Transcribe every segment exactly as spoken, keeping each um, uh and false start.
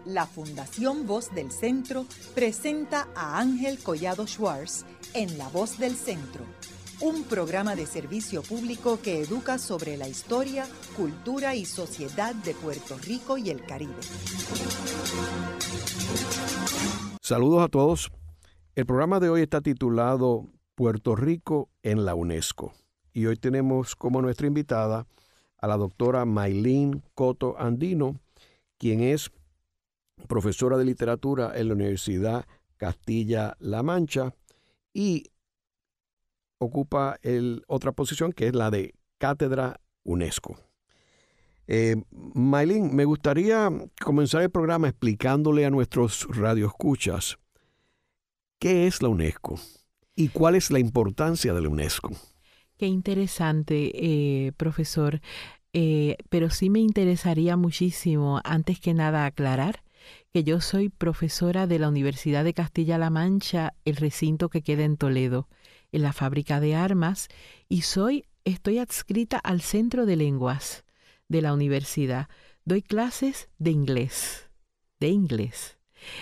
la Fundación Voz del Centro presenta a Ángel Collado Schwartz en La Voz del Centro, un programa de servicio público que educa sobre la historia, cultura y sociedad de Puerto Rico y el Caribe. Saludos a todos. El programa de hoy está titulado Puerto Rico en la UNESCO. Y hoy tenemos como nuestra invitada a la doctora Maylene Coto Andino, quien es profesora de literatura en la Universidad Castilla-La Mancha y ocupa el, otra posición que es la de Cátedra UNESCO. Eh, Maylene, me gustaría comenzar el programa explicándole a nuestros radioescuchas qué es la UNESCO y cuál es la importancia de la UNESCO. Qué interesante, eh, profesor. Eh, pero sí me interesaría muchísimo, antes que nada, aclarar que yo soy profesora de la Universidad de Castilla-La Mancha, el recinto que queda en Toledo, en la fábrica de armas, y soy, estoy adscrita al Centro de Lenguas de la universidad. Doy clases de inglés, de inglés.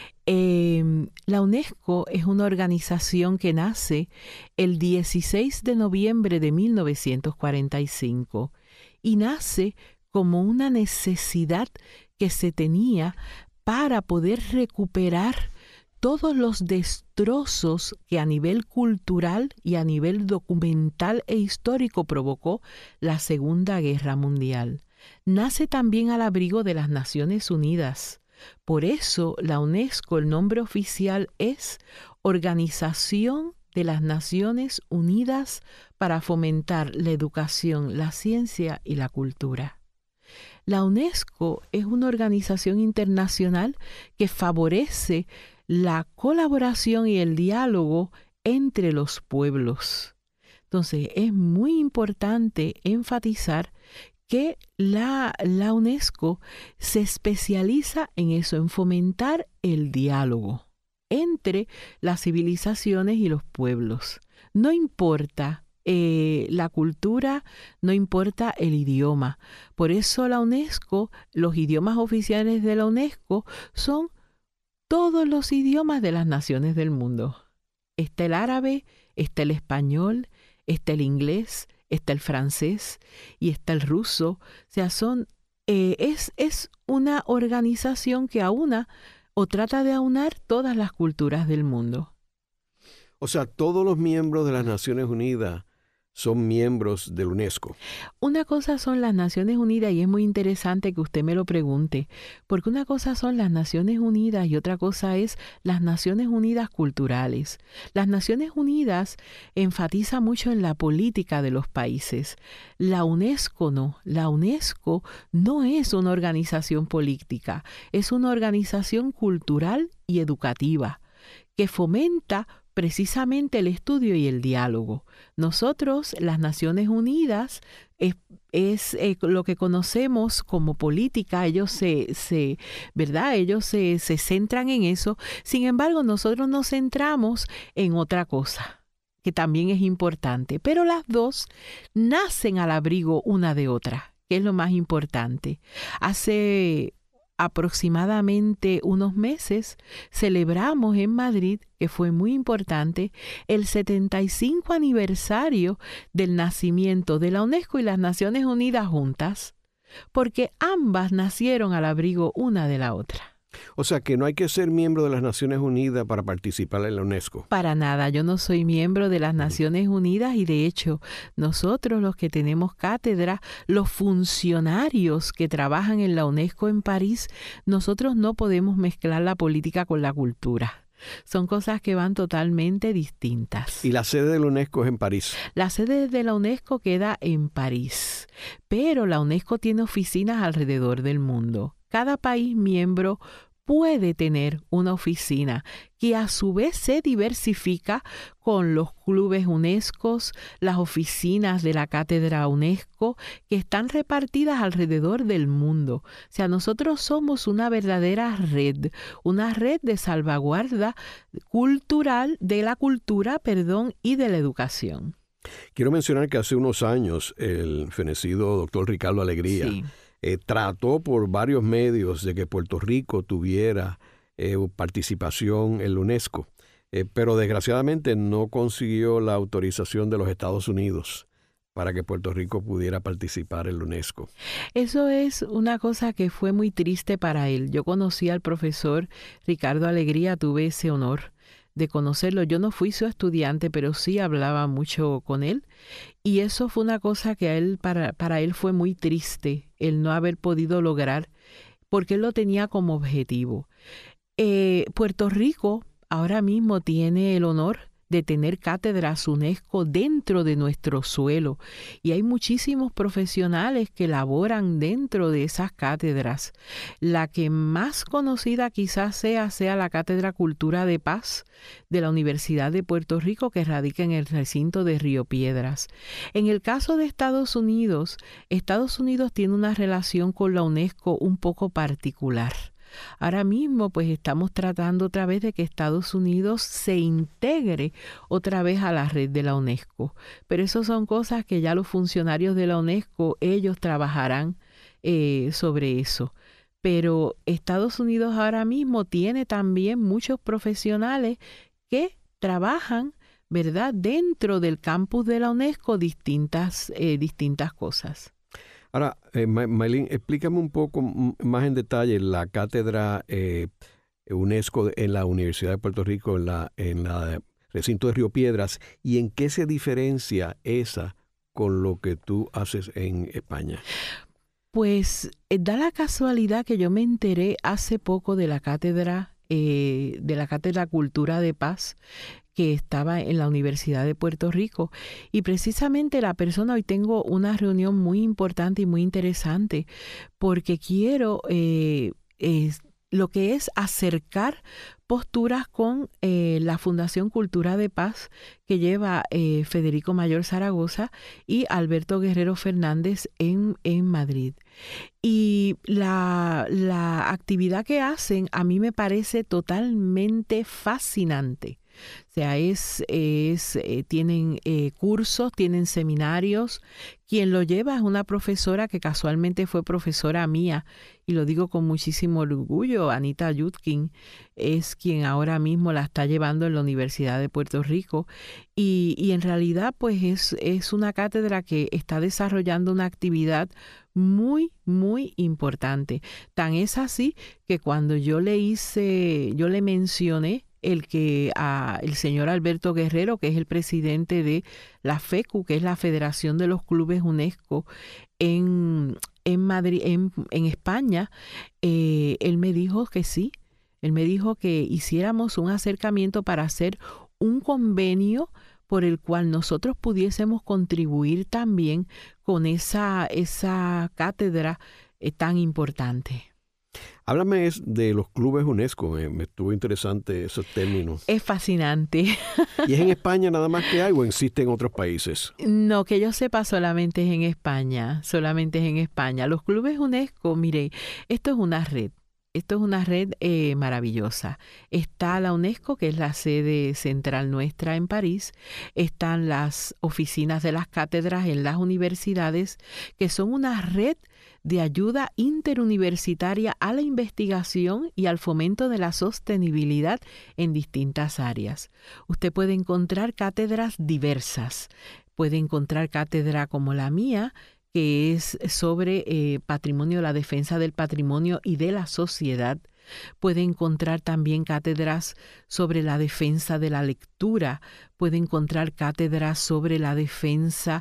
Eh, la UNESCO es una organización que nace el dieciséis de noviembre de mil novecientos cuarenta y cinco y nace como una necesidad que se tenía para poder recuperar todos los destrozos que a nivel cultural y a nivel documental e histórico provocó la Segunda Guerra Mundial. Nace también al abrigo de las Naciones Unidas. Por eso la UNESCO, el nombre oficial es Organización de las Naciones Unidas para fomentar la educación, la ciencia y la cultura. La UNESCO es una organización internacional que favorece la colaboración y el diálogo entre los pueblos. Entonces, es muy importante enfatizar que la, la UNESCO se especializa en eso, en fomentar el diálogo entre las civilizaciones y los pueblos. No importa eh, la cultura, no importa el idioma. Por eso la UNESCO, los idiomas oficiales de la UNESCO son todos los idiomas de las naciones del mundo. Está el árabe, está el español, está el inglés, está el francés y está el ruso. O sea, son, eh, es, es una organización que aúna o trata de aunar todas las culturas del mundo. O sea, todos los miembros de las Naciones Unidas son miembros de la UNESCO. Una cosa son las Naciones Unidas, y es muy interesante que usted me lo pregunte, porque una cosa son las Naciones Unidas y otra cosa es las Naciones Unidas culturales. Las Naciones Unidas enfatiza mucho en la política de los países. La UNESCO no. La UNESCO no es una organización política, es una organización cultural y educativa que fomenta precisamente el estudio y el diálogo. Nosotros, las Naciones Unidas, es, es eh, lo que conocemos como política. Ellos se, se ¿verdad? Ellos se, se centran en eso. Sin embargo, nosotros nos centramos en otra cosa, que también es importante. Pero las dos nacen al abrigo una de otra, que es lo más importante. Hace aproximadamente unos meses celebramos en Madrid, que fue muy importante, el setenta y cinco aniversario del nacimiento de la UNESCO y las Naciones Unidas juntas, porque ambas nacieron al abrigo una de la otra. O sea, que no hay que ser miembro de las Naciones Unidas para participar en la UNESCO. Para nada, yo no soy miembro de las Naciones Unidas y de hecho nosotros los que tenemos cátedra, los funcionarios que trabajan en la UNESCO en París, nosotros no podemos mezclar la política con la cultura. Son cosas que van totalmente distintas. ¿Y la sede de la UNESCO es en París? La sede de la UNESCO queda en París, pero la UNESCO tiene oficinas alrededor del mundo. Cada país miembro puede tener una oficina que a su vez se diversifica con los clubes UNESCO, las oficinas de la Cátedra UNESCO, que están repartidas alrededor del mundo. O sea, nosotros somos una verdadera red, una red de salvaguarda cultural, de la cultura, perdón, y de la educación. Quiero mencionar que hace unos años el fenecido doctor Ricardo Alegría, sí, eh, trató por varios medios de que Puerto Rico tuviera eh, participación en la UNESCO, eh, pero desgraciadamente no consiguió la autorización de los Estados Unidos para que Puerto Rico pudiera participar en la UNESCO. Eso es una cosa que fue muy triste para él. Yo conocí al profesor Ricardo Alegría, tuve ese honor de conocerlo. Yo no fui su estudiante, pero sí hablaba mucho con él. Y eso fue una cosa que a él, para, para él fue muy triste, el no haber podido lograr, porque él lo tenía como objetivo. Eh, Puerto Rico ahora mismo tiene el honor de tener cátedras UNESCO dentro de nuestro suelo. Y hay muchísimos profesionales que laboran dentro de esas cátedras. La que más conocida quizás sea, sea la Cátedra Cultura de Paz de la Universidad de Puerto Rico, que radica en el recinto de Río Piedras. En el caso de Estados Unidos, Estados Unidos tiene una relación con la UNESCO un poco particular. Ahora mismo pues estamos tratando otra vez de que Estados Unidos se integre otra vez a la red de la UNESCO, pero eso son cosas que ya los funcionarios de la UNESCO, ellos trabajarán eh, sobre eso. Pero Estados Unidos ahora mismo tiene también muchos profesionales que trabajan, ¿verdad?, dentro del campus de la UNESCO distintas, eh, distintas cosas. Ahora, eh, Maylin, explícame un poco más en detalle la cátedra eh, UNESCO en la Universidad de Puerto Rico, en la, en la recinto de Río Piedras, y en qué se diferencia esa con lo que tú haces en España. Pues eh, da la casualidad que yo me enteré hace poco de la cátedra, eh, de la cátedra Cultura de Paz, que estaba en la Universidad de Puerto Rico. Y precisamente la persona, hoy tengo una reunión muy importante y muy interesante, porque quiero eh, eh, lo que es acercar posturas con eh, la Fundación Cultura de Paz que lleva eh, Federico Mayor Zaragoza y Alberto Guerrero Fernández en, en Madrid. Y la, la actividad que hacen a mí me parece totalmente fascinante. O sea, es, es, eh, tienen eh, cursos, tienen seminarios. Quien lo lleva es una profesora que casualmente fue profesora mía, y lo digo con muchísimo orgullo. Anita Yudkin es quien ahora mismo la está llevando en la Universidad de Puerto Rico. Y, y en realidad, pues es, es una cátedra que está desarrollando una actividad muy, muy importante. Tan es así que cuando yo le hice, yo le mencioné el que a el señor Alberto Guerrero, que es el presidente de la FECU, que es la Federación de los Clubes UNESCO en, en Madrid, en, en España, eh, él me dijo que sí, él me dijo que hiciéramos un acercamiento para hacer un convenio por el cual nosotros pudiésemos contribuir también con esa, esa cátedra eh, tan importante. Háblame de los clubes UNESCO, me, me estuvo interesante esos términos. Es fascinante. ¿Y es en España nada más que hay o existe en otros países? No, que yo sepa, solamente es en España, solamente es en España. Los clubes UNESCO, mire, esto es una red. Esto es una red eh, maravillosa. Está la UNESCO, que es la sede central nuestra en París. Están las oficinas de las cátedras en las universidades, que son una red de ayuda interuniversitaria a la investigación y al fomento de la sostenibilidad en distintas áreas. Usted puede encontrar cátedras diversas. Puede encontrar cátedra como la mía, que es sobre eh, patrimonio, la defensa del patrimonio y de la sociedad. Puede encontrar también cátedras sobre la defensa de la lectura. Puede encontrar cátedras sobre la defensa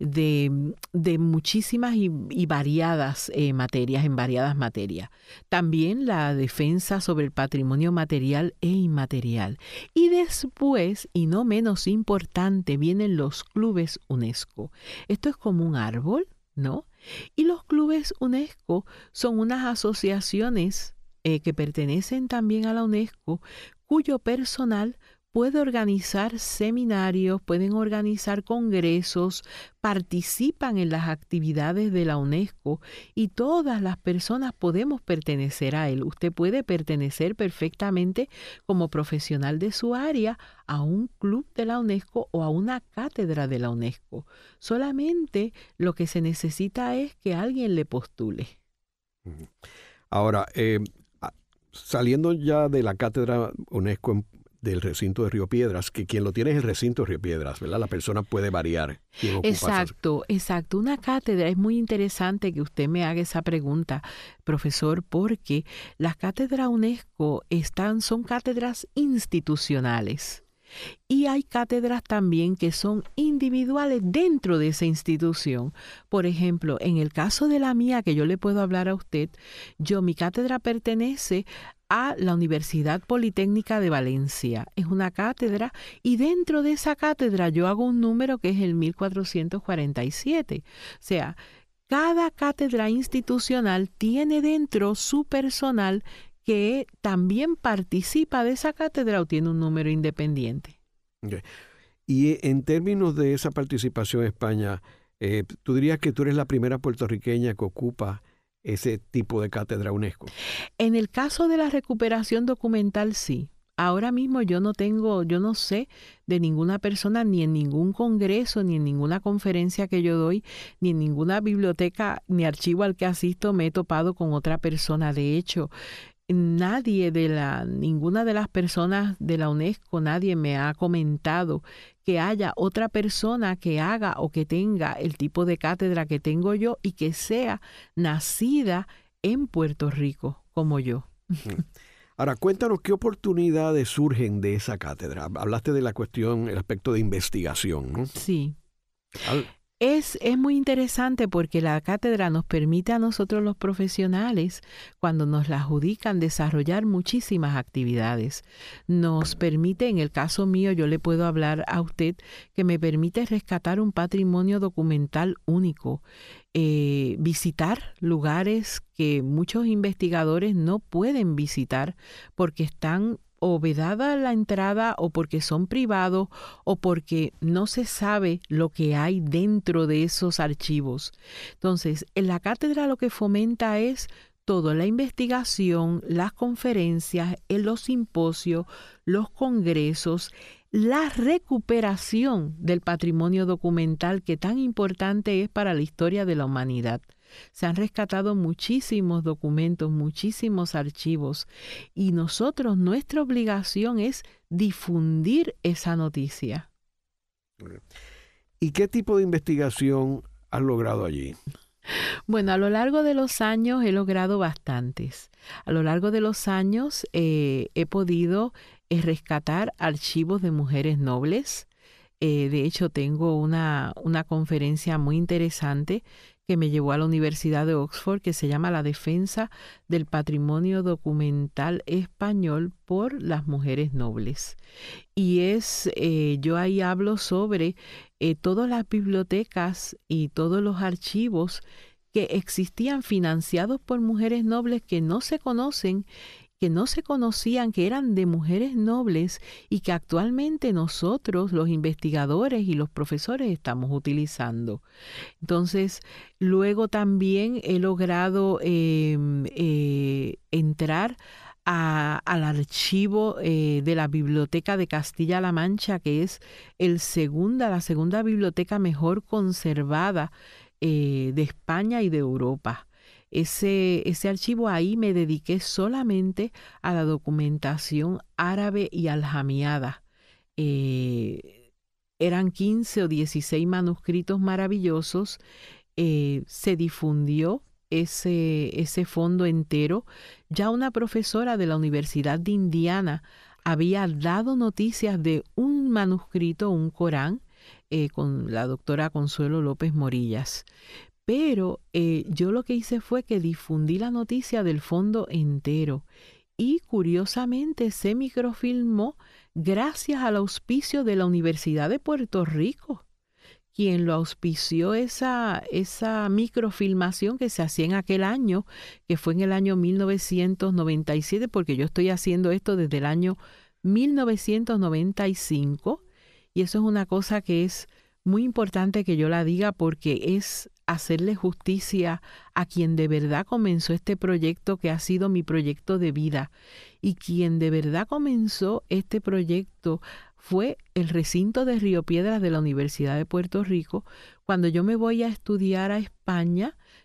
de, de muchísimas y, y variadas eh, materias, en variadas materias. También la defensa sobre el patrimonio material e inmaterial. Y después, y no menos importante, vienen los clubes UNESCO. Esto es como un árbol, ¿no? Y los clubes UNESCO son unas asociaciones eh, que pertenecen también a la UNESCO, cuyo personal puede organizar seminarios, pueden organizar congresos, participan en las actividades de la UNESCO y todas las personas podemos pertenecer a él. Usted puede pertenecer perfectamente como profesional de su área a un club de la UNESCO o a una cátedra de la UNESCO. Solamente lo que se necesita es que alguien le postule. Ahora, eh, saliendo ya de la cátedra UNESCO en, del recinto de Río Piedras, que quien lo tiene es el recinto de Río Piedras, ¿verdad? La persona puede variar. Exacto, exacto. Una cátedra, es muy interesante que usted me haga esa pregunta, profesor, porque las cátedras UNESCO están, son cátedras institucionales. Y hay cátedras también que son individuales dentro de esa institución. Por ejemplo, en el caso de la mía, que yo le puedo hablar a usted, yo, mi cátedra pertenece a la Universidad Politécnica de Valencia. Es una cátedra y dentro de esa cátedra yo hago un número que es el mil cuatrocientos cuarenta y siete. O sea, cada cátedra institucional tiene dentro su personal que también participa de esa cátedra o tiene un número independiente. Okay. Y en términos de esa participación en España, eh, ¿tú dirías que tú eres la primera puertorriqueña que ocupa ese tipo de cátedra UNESCO? En el caso de la recuperación documental, sí. Ahora mismo yo no tengo, yo no sé de ninguna persona, ni en ningún congreso, ni en ninguna conferencia que yo doy, ni en ninguna biblioteca, ni archivo al que asisto, me he topado con otra persona. De hecho, nadie de la, ninguna de las personas de la UNESCO, nadie me ha comentado que haya otra persona que haga o que tenga el tipo de cátedra que tengo yo y que sea nacida en Puerto Rico como yo. Ahora, cuéntanos qué oportunidades surgen de esa cátedra. Hablaste de la cuestión, el aspecto de investigación, ¿no? Sí. Al... Es, es muy interesante porque la cátedra nos permite a nosotros los profesionales, cuando nos la adjudican, desarrollar muchísimas actividades. Nos permite, en el caso mío, yo le puedo hablar a usted, que me permite rescatar un patrimonio documental único, eh, visitar lugares que muchos investigadores no pueden visitar porque están o vedada la entrada o porque son privados o porque no se sabe lo que hay dentro de esos archivos. Entonces, en la cátedra lo que fomenta es toda la investigación, las conferencias, los simposios, los congresos, la recuperación del patrimonio documental que tan importante es para la historia de la humanidad. Se han rescatado muchísimos documentos, muchísimos archivos y nosotros, nuestra obligación es difundir esa noticia. ¿Y qué tipo de investigación has logrado allí? Bueno, a lo largo de los años he logrado bastantes. A lo largo de los años eh, he podido eh, rescatar archivos de mujeres nobles. Eh, de hecho, tengo una, una conferencia muy interesante que me llevó a la Universidad de Oxford, que se llama La defensa del patrimonio documental español por las mujeres nobles. Y es, eh, yo ahí hablo sobre eh, todas las bibliotecas y todos los archivos que existían financiados por mujeres nobles que no se conocen, que no se conocían, que eran de mujeres nobles y que actualmente nosotros, los investigadores y los profesores, estamos utilizando. Entonces, luego también he logrado eh, eh, entrar a, al archivo eh, de la Biblioteca de Castilla-La Mancha, que es el segunda, la segunda biblioteca mejor conservada eh, de España y de Europa. Ese, ese archivo, ahí me dediqué solamente a la documentación árabe y aljamiada. Eh, eran quince o dieciséis manuscritos maravillosos. Eh, se difundió ese, ese fondo entero. Ya una profesora de la Universidad de Indiana había dado noticias de un manuscrito, un Corán, eh, con la doctora Consuelo López Morillas. Pero eh, yo lo que hice fue que difundí la noticia del fondo entero y curiosamente se microfilmó gracias al auspicio de la Universidad de Puerto Rico, quien lo auspició esa, esa microfilmación que se hacía en aquel año, que fue en el año mil novecientos noventa y siete, porque yo estoy haciendo esto desde el año mil novecientos noventa y cinco, y eso es una cosa que es muy importante que yo la diga porque es hacerle justicia a quien de verdad comenzó este proyecto que ha sido mi proyecto de vida. Y quien de verdad comenzó este proyecto fue el recinto de Río Piedras de la Universidad de Puerto Rico. Cuando yo me voy a estudiar a España,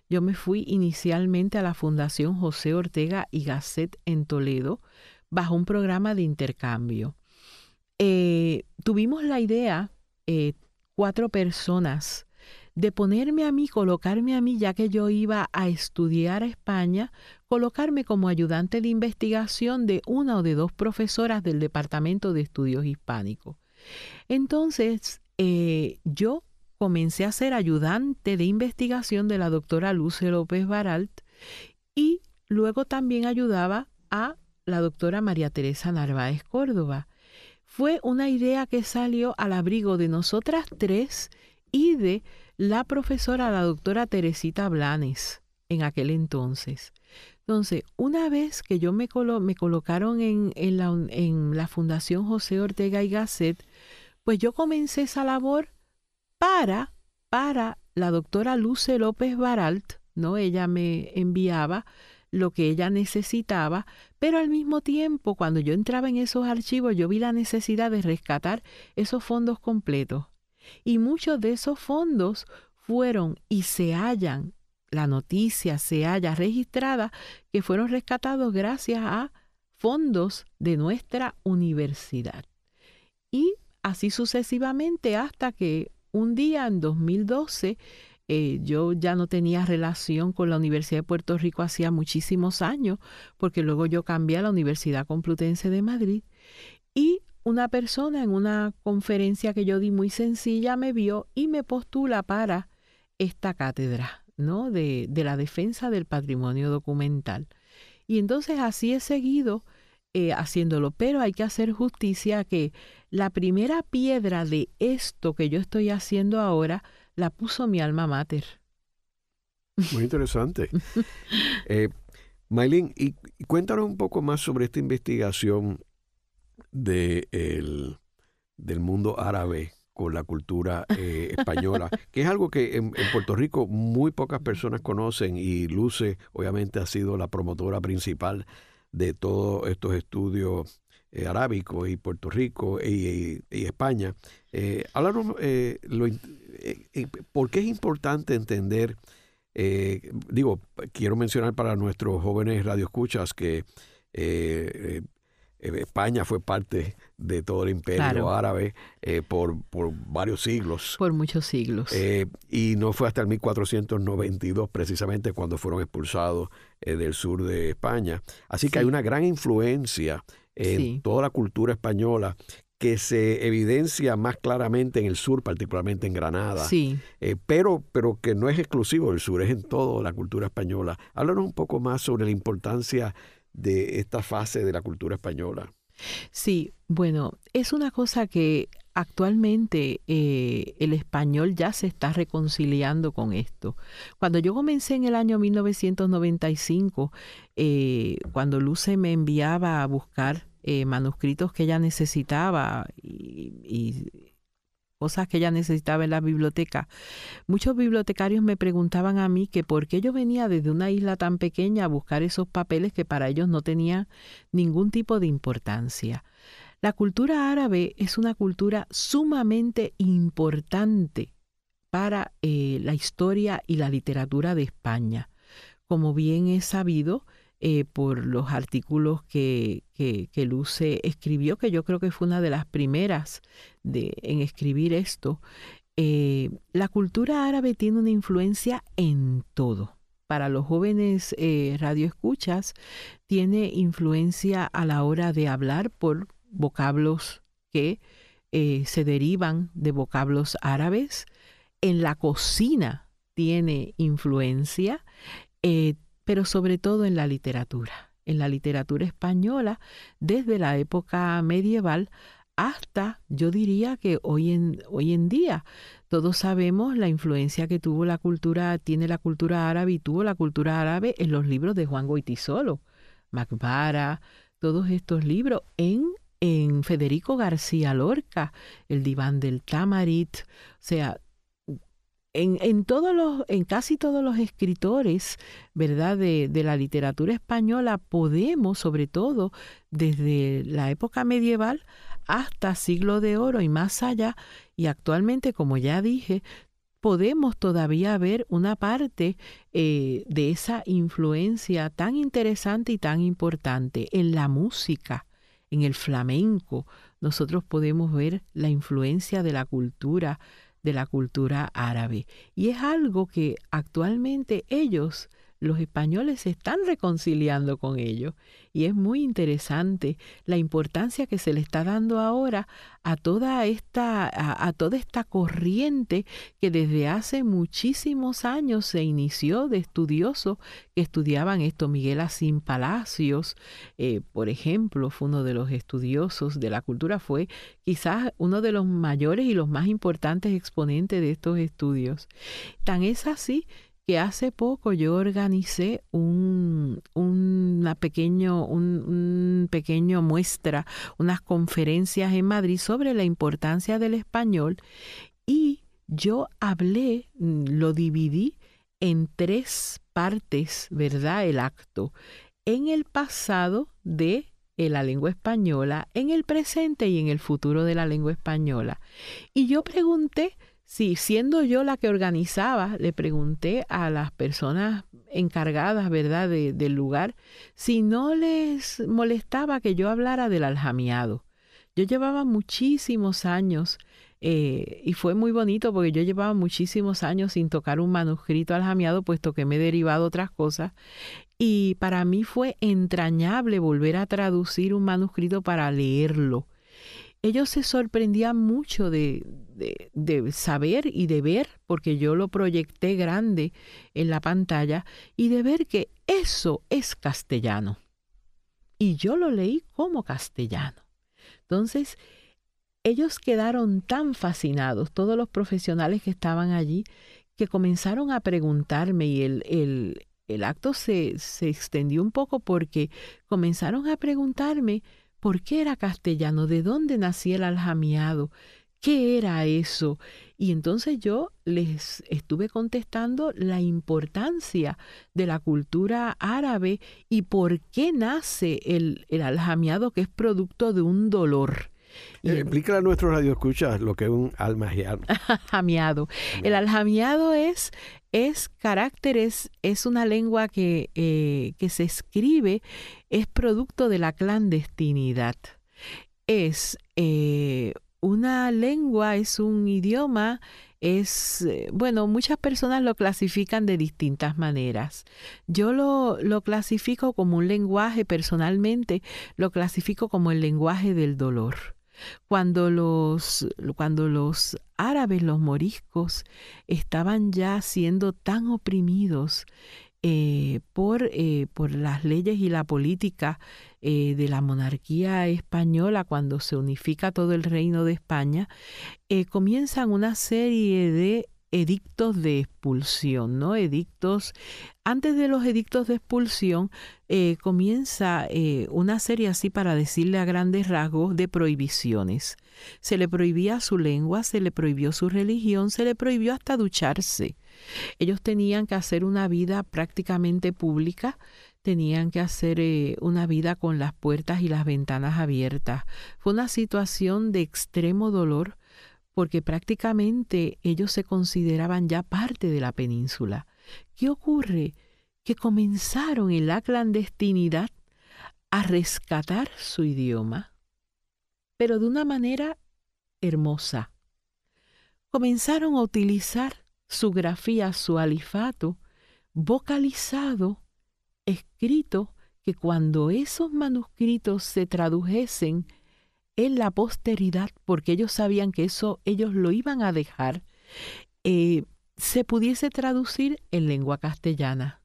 yo me fui inicialmente a la Fundación José Ortega y Gasset en Toledo, bajo un programa de intercambio. Eh, tuvimos la idea, eh, cuatro personas, de ponerme a mí, colocarme a mí, ya que yo iba a estudiar a España, colocarme como ayudante de investigación de una o de dos profesoras del Departamento de Estudios Hispánicos. Entonces, eh, yo comencé a ser ayudante de investigación de la doctora Luce López Baralt y luego también ayudaba a la doctora María Teresa Narváez Córdoba. Fue una idea que salió al abrigo de nosotras tres y de la profesora, la doctora Teresita Blanes, en aquel entonces. Entonces, una vez que yo me, colo me colocaron en, en, la, en la Fundación José Ortega y Gasset, pues yo comencé esa labor para, para la doctora Luce López Baralt, ¿no? Ella me enviaba lo que ella necesitaba, pero al mismo tiempo, cuando yo entraba en esos archivos, yo vi la necesidad de rescatar esos fondos completos. Y muchos de esos fondos fueron y se hallan, la noticia se halla registrada, que fueron rescatados gracias a fondos de nuestra universidad. Y así sucesivamente hasta que un día en dos mil doce eh, yo ya no tenía relación con la Universidad de Puerto Rico hacía muchísimos años, porque luego yo cambié a la Universidad Complutense de Madrid y una persona en una conferencia que yo di muy sencilla me vio y me postula para esta cátedra, ¿no? de, de la defensa del patrimonio documental. Y entonces así he seguido eh, haciéndolo, pero hay que hacer justicia que la primera piedra de esto que yo estoy haciendo ahora la puso mi alma mater. Muy interesante. eh, Maylin, y, y cuéntanos un poco más sobre esta investigación de el, del mundo árabe con la cultura eh, española, que es algo que en, en Puerto Rico muy pocas personas conocen, y Luce obviamente ha sido la promotora principal de todos estos estudios eh, arábicos, y Puerto Rico y, y, y España. Eh, háblanos, eh, lo, eh, eh, ¿por qué es importante entender? Eh, digo, quiero mencionar para nuestros jóvenes radioescuchas que eh, eh, España fue parte de todo el imperio claro. árabe eh, por, por varios siglos. Por muchos siglos. Eh, y no fue hasta el mil cuatrocientos noventa y dos precisamente cuando fueron expulsados eh, del sur de España. Así que sí. hay una gran influencia en sí. toda la cultura española que se evidencia más claramente en el sur, particularmente en Granada. Sí. Eh, pero, pero que no es exclusivo del sur, es en toda la cultura española. Háblanos un poco más sobre la importancia de esta fase de la cultura española. Sí, bueno, es una cosa que actualmente eh, el español ya se está reconciliando con esto. Cuando yo comencé en el año mil novecientos noventa y cinco, eh, cuando Luce me enviaba a buscar eh, manuscritos que ella necesitaba y, y cosas que ella necesitaba en la biblioteca, muchos bibliotecarios me preguntaban a mí que por qué yo venía desde una isla tan pequeña a buscar esos papeles que para ellos no tenían ningún tipo de importancia. La cultura árabe es una cultura sumamente importante para eh, la historia y la literatura de España. Como bien es sabido, Eh, por los artículos que, que, que Luce escribió, que yo creo que fue una de las primeras de, en escribir esto, eh, la cultura árabe tiene una influencia en todo. Para los jóvenes eh, radioescuchas, tiene influencia a la hora de hablar por vocablos que eh, se derivan de vocablos árabes. En la cocina tiene influencia, eh, pero sobre todo en la literatura, en la literatura española, desde la época medieval hasta, yo diría que hoy en, hoy en día. Todos sabemos la influencia que tuvo la cultura, tiene la cultura árabe y tuvo la cultura árabe en los libros de Juan Goytisolo, Macbara, todos estos libros, en, en Federico García Lorca, el Diván del Tamarit, o sea, En, en, todos los, en casi todos los escritores, ¿verdad?, de, de la literatura española podemos, sobre todo desde la época medieval hasta Siglo de Oro y más allá, y actualmente, como ya dije, podemos todavía ver una parte eh, de esa influencia tan interesante y tan importante en la música, en el flamenco. Nosotros podemos ver la influencia de la cultura, de la cultura árabe. Y es algo que actualmente ellos, los españoles, se están reconciliando con ellos. Y es muy interesante la importancia que se le está dando ahora a toda esta, a, a toda esta corriente que desde hace muchísimos años se inició de estudiosos que estudiaban esto. Miguel Asín Palacios, eh, por ejemplo, fue uno de los estudiosos de la cultura, fue quizás uno de los mayores y los más importantes exponentes de estos estudios. Tan es así que hace poco yo organicé un, una pequeño, un, un pequeño muestra, unas conferencias en Madrid sobre la importancia del español, y yo hablé, lo dividí en tres partes, ¿verdad? El acto, en el pasado de la lengua española, en el presente y en el futuro de la lengua española. Y yo pregunté, sí, siendo yo la que organizaba, le pregunté a las personas encargadas, ¿verdad?, de, del lugar, si no les molestaba que yo hablara del aljamiado. Yo llevaba muchísimos años, eh, y fue muy bonito porque yo llevaba muchísimos años sin tocar un manuscrito aljamiado, puesto que me he derivado otras cosas. Y para mí fue entrañable volver a traducir un manuscrito para leerlo. Ellos se sorprendían mucho de, de, de saber y de ver, porque yo lo proyecté grande en la pantalla, y de ver que eso es castellano. Y yo lo leí como castellano. Entonces, ellos quedaron tan fascinados, todos los profesionales que estaban allí, que comenzaron a preguntarme, y el, el, el acto se, se extendió un poco porque comenzaron a preguntarme por qué era castellano, de dónde nacía el aljamiado, qué era eso. Y entonces yo les estuve contestando la importancia de la cultura árabe y por qué nace el, el aljamiado, que es producto de un dolor. Y eh, explícale a nuestros radioescuchas lo que es un aljamiado. Aljamiado. El aljamiado es, es caracteres, es una lengua que, eh, que se escribe, es producto de la clandestinidad. Es eh, una lengua, es un idioma, es, bueno, muchas personas lo clasifican de distintas maneras. Yo lo, lo clasifico como un lenguaje, personalmente lo clasifico como el lenguaje del dolor. Cuando los, cuando los árabes, los moriscos, estaban ya siendo tan oprimidos eh, por, eh, por las leyes y la política eh, de la monarquía española, cuando se unifica todo el reino de España, eh, comienzan una serie de edictos de expulsión, ¿no? Edictos, antes de los edictos de expulsión, eh, comienza eh, una serie, así para decirle a grandes rasgos, de prohibiciones. Se le prohibía su lengua, se le prohibió su religión, se le prohibió hasta ducharse. Ellos tenían que hacer una vida prácticamente pública, tenían que hacer eh, una vida con las puertas y las ventanas abiertas. Fue una situación de extremo dolor, porque prácticamente ellos se consideraban ya parte de la península. ¿Qué ocurre? Que comenzaron en la clandestinidad a rescatar su idioma, pero de una manera hermosa. Comenzaron a utilizar su grafía, su alifato, vocalizado, escrito, que cuando esos manuscritos se tradujesen en la posteridad, porque ellos sabían que eso ellos lo iban a dejar, eh, se pudiese traducir en lengua castellana.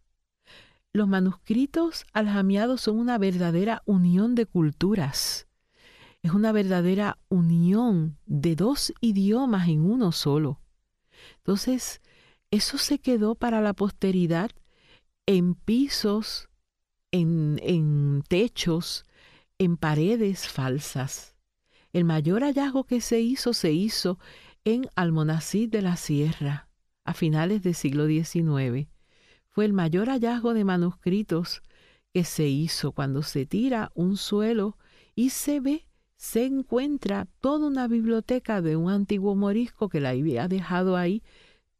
Los manuscritos aljamiados son una verdadera unión de culturas. Es una verdadera unión de dos idiomas en uno solo. Entonces, eso se quedó para la posteridad en pisos, en, en techos, en paredes falsas. El mayor hallazgo que se hizo, se hizo en Almonacid de la Sierra, a finales del siglo diecinueve. Fue el mayor hallazgo de manuscritos que se hizo cuando se tira un suelo y se ve, se encuentra toda una biblioteca de un antiguo morisco que la había dejado ahí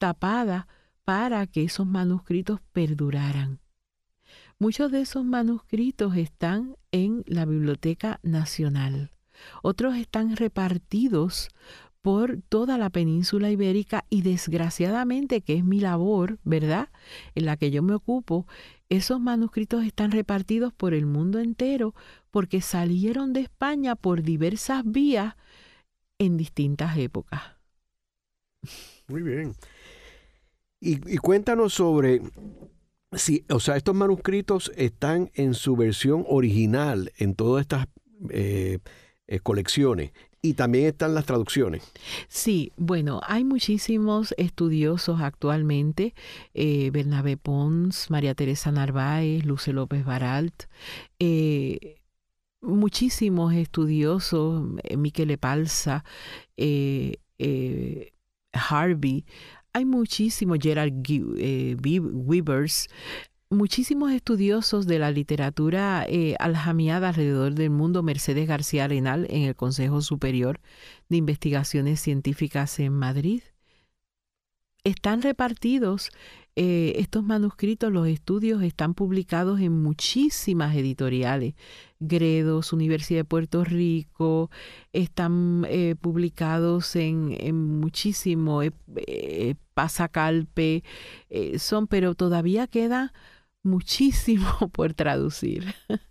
tapada para que esos manuscritos perduraran. Muchos de esos manuscritos están en la Biblioteca Nacional. Otros están repartidos por toda la península ibérica y desgraciadamente, que es mi labor, ¿verdad?, en la que yo me ocupo, esos manuscritos están repartidos por el mundo entero porque salieron de España por diversas vías en distintas épocas. Muy bien. Y, y cuéntanos sobre, si, o sea, estos manuscritos están en su versión original en todas estas eh, eh, colecciones. Y también están las traducciones. Sí, bueno, hay muchísimos estudiosos actualmente, eh, Bernabé Pons, María Teresa Narváez, Luce López Baralt, eh, muchísimos estudiosos, eh, Michele Palza, eh, eh, Harvey, hay muchísimos, Gerard eh, Weavers, muchísimos estudiosos de la literatura eh, aljamiada alrededor del mundo, Mercedes García Arenal en el Consejo Superior de Investigaciones Científicas en Madrid. Están repartidos eh, estos manuscritos, los estudios están publicados en muchísimas editoriales. Gredos, Universidad de Puerto Rico, están eh, publicados en, en muchísimo, eh, eh, Pasacalpe, eh, son, pero todavía queda muchísimo por traducir.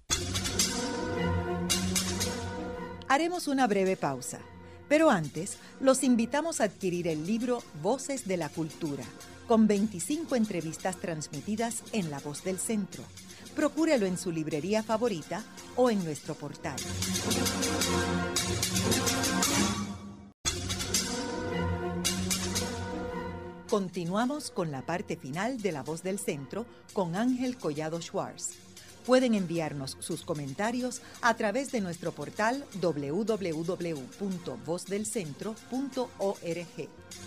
Haremos una breve pausa, pero antes los invitamos a adquirir el libro Voces de la Cultura, con veinticinco entrevistas transmitidas en La Voz del Centro. Procúrelo en su librería favorita o en nuestro portal. Continuamos con la parte final de La Voz del Centro con Ángel Collado Schwartz. Pueden enviarnos sus comentarios a través de nuestro portal doble u doble u doble u punto voz del centro punto org.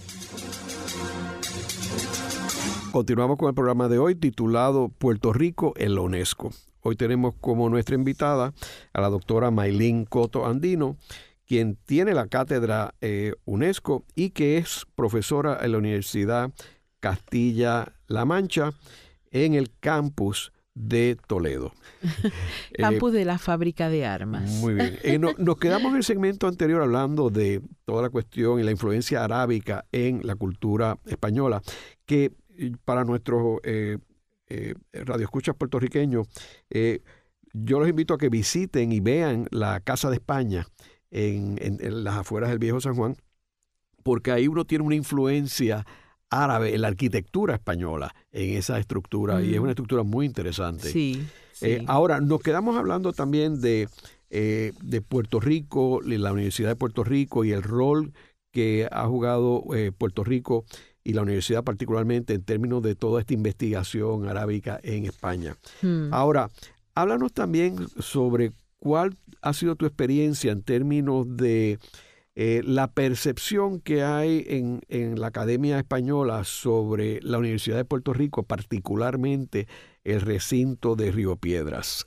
Continuamos con el programa de hoy titulado Puerto Rico en la UNESCO. Hoy tenemos como nuestra invitada a la doctora Maylin Coto Andino, quien tiene la cátedra eh, UNESCO y que es profesora en la Universidad Castilla-La Mancha en el campus de Toledo. Campus eh, de la fábrica de armas. Muy bien. Eh, no, nos quedamos en el segmento anterior hablando de toda la cuestión y la influencia arábica en la cultura española, que para nuestros eh, eh, radioescuchas puertorriqueños, eh, yo los invito a que visiten y vean la Casa de España en, en, en las afueras del Viejo San Juan, porque ahí uno tiene una influencia árabe en la arquitectura española, en esa estructura, mm. y es una estructura muy interesante. Sí, sí. Eh, ahora, nos quedamos hablando también de, eh, de Puerto Rico, la Universidad de Puerto Rico y el rol que ha jugado eh, Puerto Rico y la universidad particularmente en términos de toda esta investigación arábica en España. Mm. Ahora, háblanos también sobre cuál ha sido tu experiencia en términos de Eh, la percepción que hay en, en la Academia Española sobre la Universidad de Puerto Rico, particularmente el recinto de Río Piedras.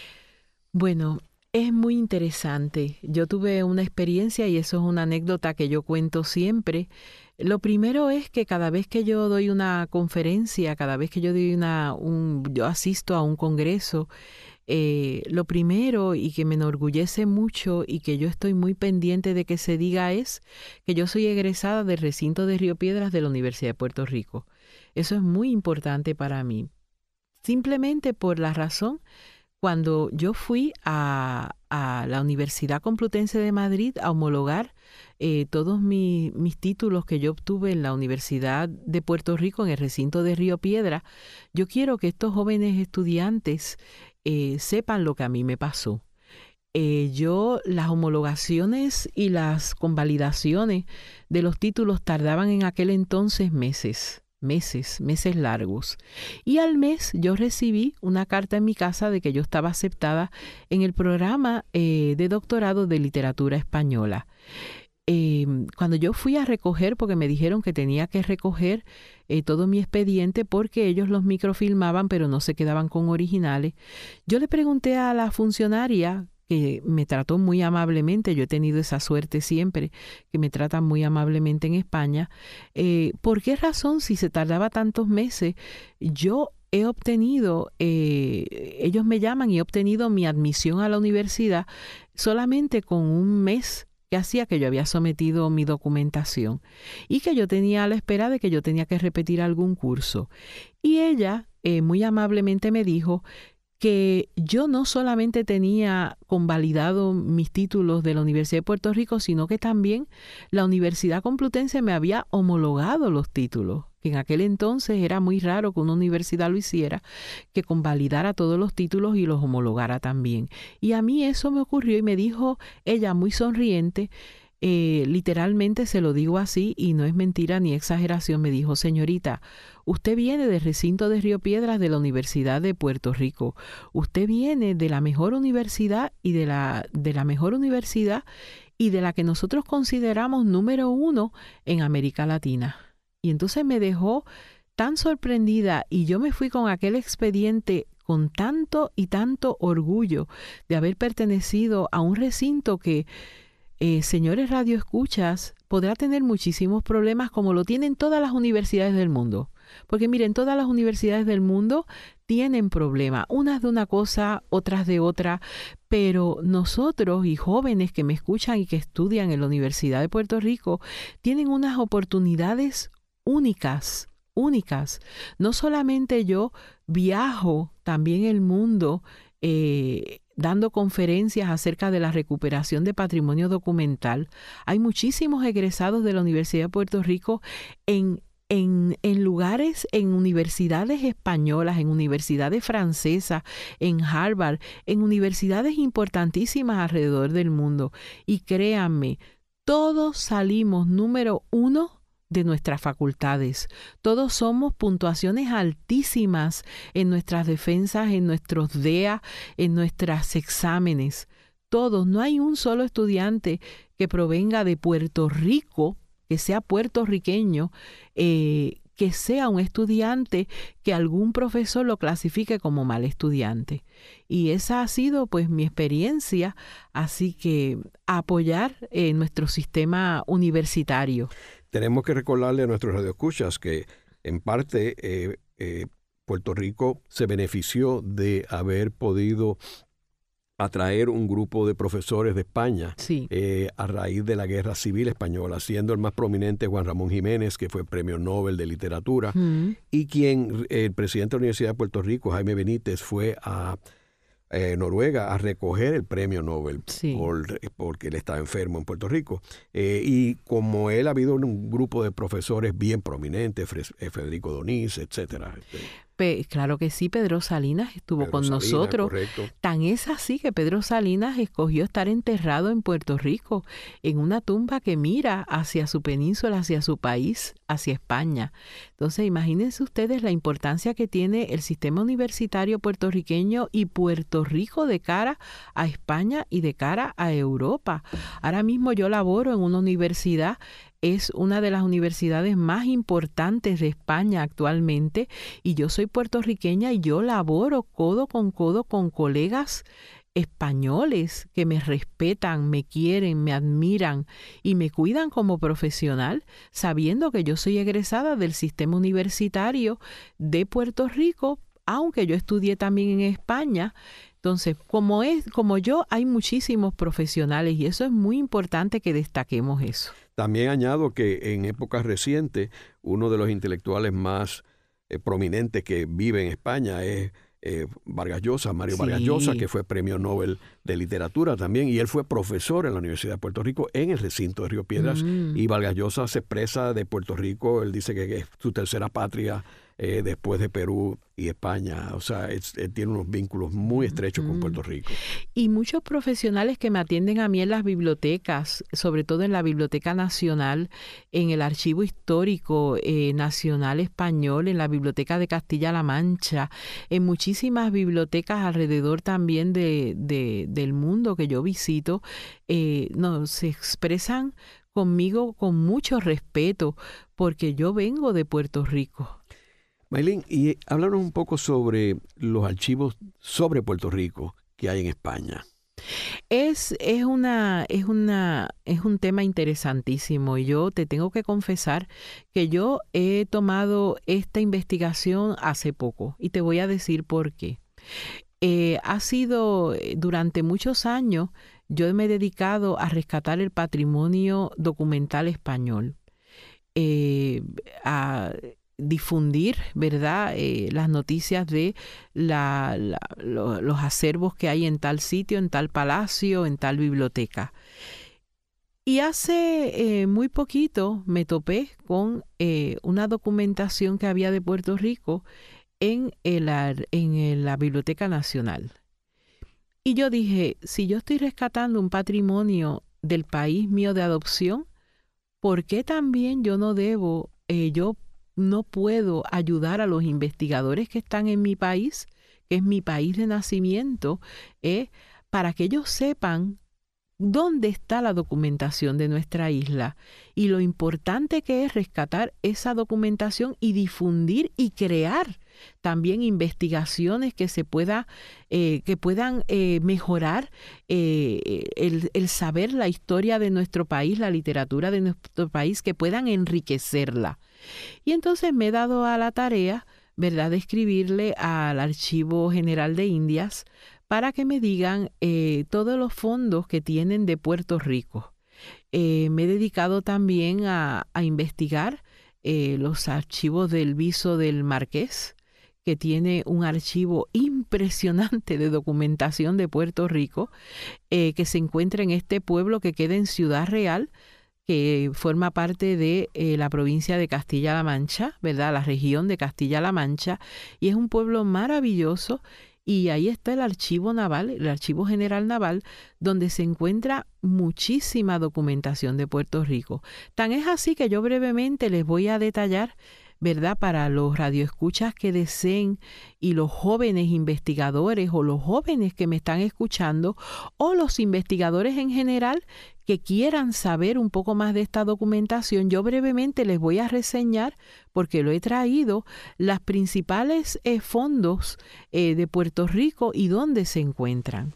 Bueno, es muy interesante. Yo tuve una experiencia y eso es una anécdota que yo cuento siempre. Lo primero es que cada vez que yo doy una conferencia, cada vez que yo doy una, un, yo asisto a un congreso, Eh, lo primero y que me enorgullece mucho y que yo estoy muy pendiente de que se diga es que yo soy egresada del recinto de Río Piedras de la Universidad de Puerto Rico. Eso es muy importante para mí. Simplemente por la razón, cuando yo fui a, a la Universidad Complutense de Madrid a homologar eh, todos mi, mis títulos que yo obtuve en la Universidad de Puerto Rico, en el recinto de Río Piedras, yo quiero que estos jóvenes estudiantes Eh, sepan lo que a mí me pasó. Eh, yo, las homologaciones y las convalidaciones de los títulos tardaban en aquel entonces meses, meses, meses largos. Y al mes yo recibí una carta en mi casa de que yo estaba aceptada en el programa eh, de doctorado de literatura española. Eh, cuando yo fui a recoger, porque me dijeron que tenía que recoger eh, todo mi expediente porque ellos los microfilmaban pero no se quedaban con originales, yo le pregunté a la funcionaria que me trató muy amablemente. Yo he tenido esa suerte siempre, que me tratan muy amablemente en España. Eh, ¿Por qué razón, si se tardaba tantos meses, yo he obtenido, eh, ellos me llaman y he obtenido mi admisión a la universidad solamente con un mes que hacía que yo había sometido mi documentación y que yo tenía a la espera de que yo tenía que repetir algún curso? Y ella eh, muy amablemente me dijo que yo no solamente tenía convalidado mis títulos de la Universidad de Puerto Rico, sino que también la Universidad Complutense me había homologado los títulos, que en aquel entonces era muy raro que una universidad lo hiciera, que convalidara todos los títulos y los homologara también. Y a mí eso me ocurrió y me dijo ella muy sonriente, eh, literalmente se lo digo así y no es mentira ni exageración, me dijo: señorita, usted viene del recinto de Río Piedras de la Universidad de Puerto Rico. Usted viene de la mejor universidad y de la, de la mejor universidad y de la que nosotros consideramos número uno en América Latina. Y entonces me dejó tan sorprendida y yo me fui con aquel expediente con tanto y tanto orgullo de haber pertenecido a un recinto que, eh, señores radioescuchas, podrá tener muchísimos problemas como lo tienen todas las universidades del mundo. Porque miren, todas las universidades del mundo tienen problemas, unas de una cosa, otras de otra, pero nosotros y jóvenes que me escuchan y que estudian en la Universidad de Puerto Rico tienen unas oportunidades únicas, únicas. No solamente yo viajo también el mundo eh, dando conferencias acerca de la recuperación de patrimonio documental. Hay muchísimos egresados de la Universidad de Puerto Rico en En, en lugares, en universidades españolas, en universidades francesas, en Harvard, en universidades importantísimas alrededor del mundo. Y créanme, todos salimos número uno de nuestras facultades. Todos somos puntuaciones altísimas en nuestras defensas, en nuestros D E A, en nuestros exámenes. Todos, no hay un solo estudiante que provenga de Puerto Rico, que sea puertorriqueño, eh, que sea un estudiante que algún profesor lo clasifique como mal estudiante. Y esa ha sido pues mi experiencia, así que apoyar eh, nuestro sistema universitario. Tenemos que recordarle a nuestros radioescuchas que en parte eh, eh, Puerto Rico se benefició de haber podido atraer un grupo de profesores de España sí. eh, a raíz de la Guerra Civil Española, siendo el más prominente Juan Ramón Jiménez, que fue premio Nobel de Literatura, mm. y quien, el presidente de la Universidad de Puerto Rico, Jaime Benítez, fue a eh, Noruega a recoger el premio Nobel sí. por, porque él estaba enfermo en Puerto Rico. Eh, y como él, ha habido un grupo de profesores bien prominentes, Federico Donís, etcétera. Pe- claro que sí, Pedro Salinas estuvo Pedro con Salinas, nosotros. correcto. Tan es así que Pedro Salinas escogió estar enterrado en Puerto Rico, en una tumba que mira hacia su península, hacia su país, hacia España. Entonces, imagínense ustedes la importancia que tiene el sistema universitario puertorriqueño y Puerto Rico de cara a España y de cara a Europa. Ahora mismo yo laboro en una universidad. Es una de las universidades más importantes de España actualmente y yo soy puertorriqueña y yo laboro codo con codo con colegas españoles que me respetan, me quieren, me admiran y me cuidan como profesional, sabiendo que yo soy egresada del sistema universitario de Puerto Rico, aunque yo estudié también en España. Entonces, como es, como yo, hay muchísimos profesionales y eso es muy importante que destaquemos eso. También añado que en épocas recientes, uno de los intelectuales más eh, prominentes que vive en España es eh, Vargas Llosa, Mario Sí. Vargas Llosa, que fue premio Nobel de Literatura también, y él fue profesor en la Universidad de Puerto Rico en el recinto de Río Piedras, mm. y Vargas Llosa se expresa de Puerto Rico, él dice que es su tercera patria eh, después de Perú y España, o sea, es, él tiene unos vínculos muy estrechos mm. con Puerto Rico. Y muchos profesionales que me atienden a mí en las bibliotecas, sobre todo en la Biblioteca Nacional, en el Archivo Histórico eh, Nacional Español, en la Biblioteca de Castilla-La Mancha, en muchísimas bibliotecas alrededor también de, de, del mundo que yo visito, eh, no, se expresan conmigo con mucho respeto porque yo vengo de Puerto Rico. Maylin, y háblanos un poco sobre los archivos sobre Puerto Rico que hay en España. Es, es, una, es, una, es un tema interesantísimo y yo te tengo que confesar que yo he tomado esta investigación hace poco y te voy a decir por qué. Eh, ha sido durante muchos años, yo me he dedicado a rescatar el patrimonio documental español, eh, a difundir, ¿verdad?, eh, las noticias de la, la, lo, los acervos que hay en tal sitio, en tal palacio, en tal biblioteca. Y hace eh, muy poquito me topé con eh, una documentación que había de Puerto Rico en, el, en la Biblioteca Nacional. Y yo dije, si yo estoy rescatando un patrimonio del país mío de adopción, ¿por qué también yo no debo, eh, yo no puedo ayudar a los investigadores que están en mi país, que es mi país de nacimiento, eh, para que ellos sepan dónde está la documentación de nuestra isla y lo importante que es rescatar esa documentación y difundir y crear también investigaciones que se pueda, eh, que puedan eh, mejorar eh, el, el saber la historia de nuestro país, la literatura de nuestro país, que puedan enriquecerla. Y entonces me he dado a la tarea, ¿verdad?, de escribirle al Archivo General de Indias para que me digan eh, todos los fondos que tienen de Puerto Rico. Eh, me he dedicado también a, a investigar eh, los archivos del Viso del Marqués, que tiene un archivo impresionante de documentación de Puerto Rico, eh, que se encuentra en este pueblo que queda en Ciudad Real, que forma parte de eh, la provincia de Castilla-La Mancha, ¿verdad?, la región de Castilla-La Mancha, y es un pueblo maravilloso. Y ahí está el Archivo Naval, el Archivo General Naval, donde se encuentra muchísima documentación de Puerto Rico. Tan es así que yo brevemente les voy a detallar, ¿verdad?, para los radioescuchas que deseen y los jóvenes investigadores o los jóvenes que me están escuchando o los investigadores en general que quieran saber un poco más de esta documentación. Yo brevemente les voy a reseñar, porque lo he traído, las principales eh, fondos eh, de Puerto Rico y dónde se encuentran.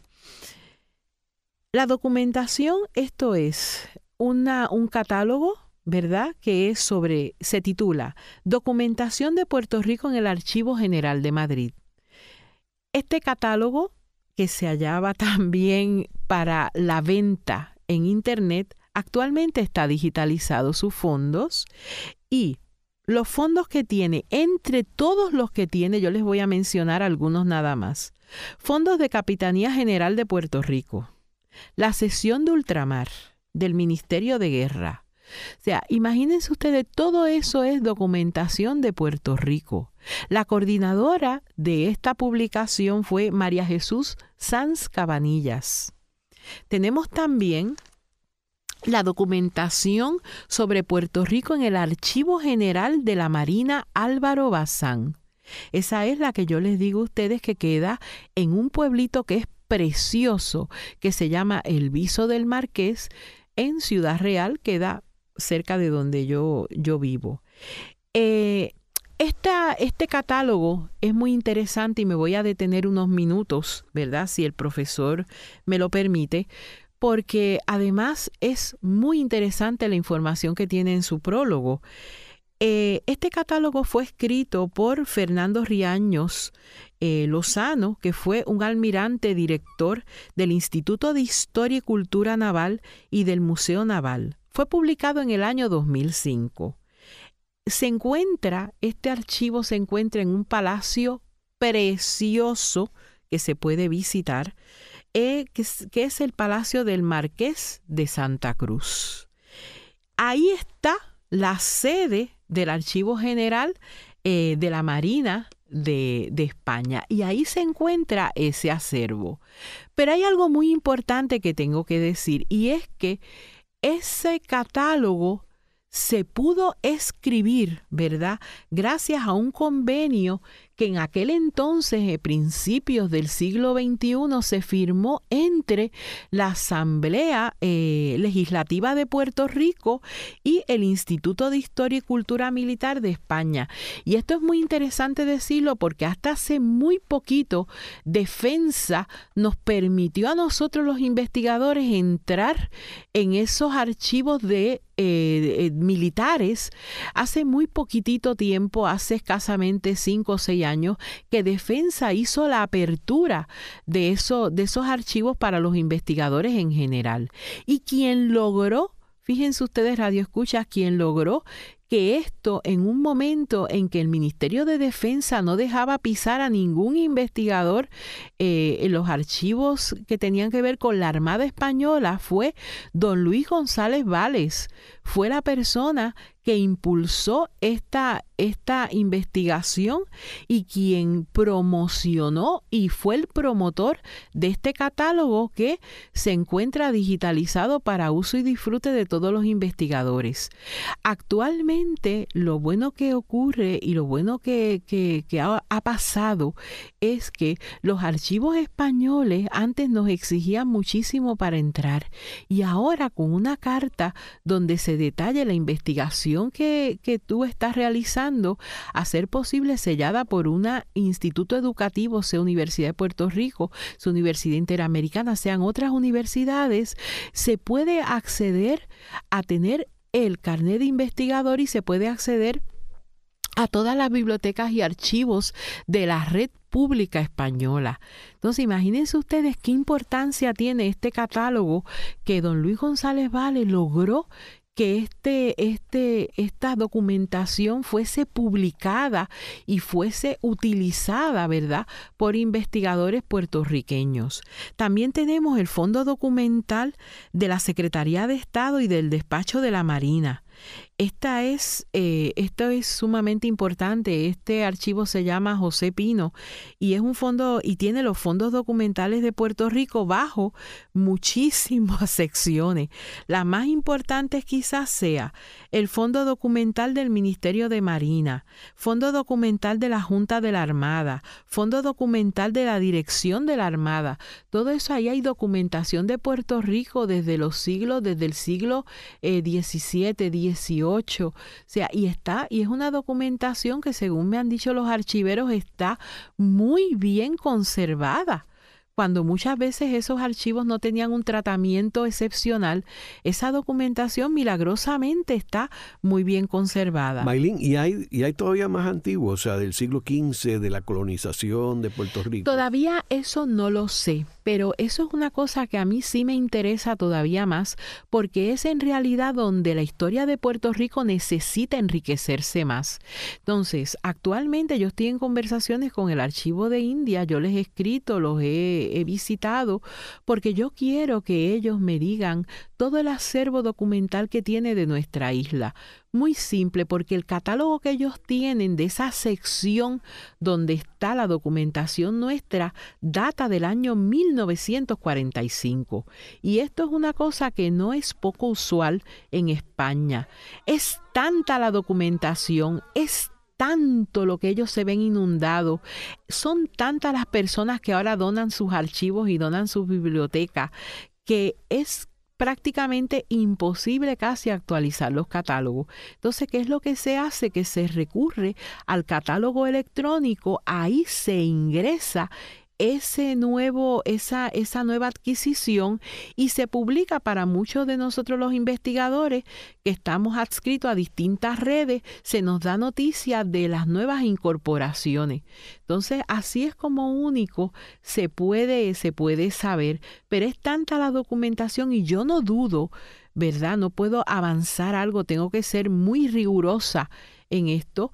La documentación, esto es una, un catálogo, ¿verdad?, que es sobre, se titula Documentación de Puerto Rico en el Archivo General de Madrid. Este catálogo, que se hallaba también para la venta en Internet, actualmente está digitalizado sus fondos y los fondos que tiene, entre todos los que tiene, yo les voy a mencionar algunos nada más. Fondos de Capitanía General de Puerto Rico, la Sección de Ultramar, del Ministerio de Guerra. O sea, imagínense ustedes, todo eso es documentación de Puerto Rico. La coordinadora de esta publicación fue María Jesús Sanz Cabanillas. Tenemos también la documentación sobre Puerto Rico en el Archivo General de la Marina Álvaro Bazán. Esa es la que yo les digo a ustedes que queda en un pueblito que es precioso, que se llama El Viso del Marqués, en Ciudad Real, queda cerca de donde yo, yo vivo. Eh, esta, este catálogo es muy interesante y me voy a detener unos minutos, ¿verdad?, si el profesor me lo permite, porque además es muy interesante la información que tiene en su prólogo. Eh, este catálogo fue escrito por Fernando Riaños eh, Lozano, que fue un almirante director del Instituto de Historia y Cultura Naval y del Museo Naval. Fue publicado en el año dos mil cinco. Se encuentra, este archivo se encuentra en un palacio precioso que se puede visitar, eh, que, es, que es el Palacio del Marqués de Santa Cruz. Ahí está la sede del Archivo General eh, de la Marina de, de España, y ahí se encuentra ese acervo. Pero hay algo muy importante que tengo que decir, y es que ese catálogo se pudo escribir, ¿verdad?, gracias a un convenio que en aquel entonces, a principios del siglo veintiuno, se firmó entre la Asamblea eh, Legislativa de Puerto Rico y el Instituto de Historia y Cultura Militar de España. Y esto es muy interesante decirlo porque hasta hace muy poquito Defensa nos permitió a nosotros los investigadores entrar en esos archivos de Eh, eh, militares hace muy poquitito tiempo, hace escasamente cinco o seis años, que Defensa hizo la apertura de, eso, de esos archivos para los investigadores en general. Y quien logró, fíjense ustedes, Radio Escuchas, quien logró que esto, en un momento en que el Ministerio de Defensa no dejaba pisar a ningún investigador eh, en los archivos que tenían que ver con la Armada Española, fue don Luis González Vales. Fue la persona que impulsó esta, esta investigación y quien promocionó y fue el promotor de este catálogo que se encuentra digitalizado para uso y disfrute de todos los investigadores. Actualmente, lo bueno que ocurre y lo bueno que, que, que ha, ha pasado es que los archivos españoles antes nos exigían muchísimo para entrar y ahora con una carta donde se detalle la investigación que, que tú estás realizando, a ser posible sellada por un instituto educativo, sea Universidad de Puerto Rico, sea Universidad Interamericana, sean otras universidades, se puede acceder a tener el carnet de investigador y se puede acceder a todas las bibliotecas y archivos de la red pública española. Entonces, imagínense ustedes qué importancia tiene este catálogo que don Luis González Vales logró que este, este, esta documentación fuese publicada y fuese utilizada, ¿verdad?, por investigadores puertorriqueños. También tenemos el Fondo Documental de la Secretaría de Estado y del Despacho de la Marina. Esta es, eh, esto es sumamente importante. Este archivo se llama José Pino y es un fondo y tiene los fondos documentales de Puerto Rico bajo muchísimas secciones. La más importante quizás sea el Fondo Documental del Ministerio de Marina, Fondo Documental de la Junta de la Armada, Fondo Documental de la Dirección de la Armada. Todo eso, ahí hay documentación de Puerto Rico desde los siglos, desde el siglo eh, diecisiete, dieciocho. O sea, y está, y es una documentación que, según me han dicho los archiveros, está muy bien conservada. Cuando muchas veces esos archivos no tenían un tratamiento excepcional, esa documentación milagrosamente está muy bien conservada. Maylin, ¿y hay, y hay todavía más antiguo, o sea, del siglo quince, de la colonización de Puerto Rico? Todavía eso no lo sé, pero eso es una cosa que a mí sí me interesa todavía más, porque es en realidad donde la historia de Puerto Rico necesita enriquecerse más. Entonces, actualmente yo estoy en conversaciones con el Archivo de India, yo les he escrito, los he he visitado, porque yo quiero que ellos me digan todo el acervo documental que tiene de nuestra isla. Muy simple, porque el catálogo que ellos tienen de esa sección donde está la documentación nuestra data del año mil novecientos cuarenta y cinco. Y esto es una cosa que no es poco usual en España. Es tanta la documentación, es tanto lo que ellos se ven inundados, son tantas las personas que ahora donan sus archivos y donan sus bibliotecas, que es prácticamente imposible casi actualizar los catálogos. Entonces, ¿qué es lo que se hace? Que se recurre al catálogo electrónico, ahí se ingresa ese nuevo, esa, esa nueva adquisición y se publica para muchos de nosotros los investigadores que estamos adscritos a distintas redes, se nos da noticia de las nuevas incorporaciones. Entonces, así es como único se puede, se puede saber, pero es tanta la documentación y yo no dudo, ¿verdad? No puedo avanzar algo, tengo que ser muy rigurosa en esto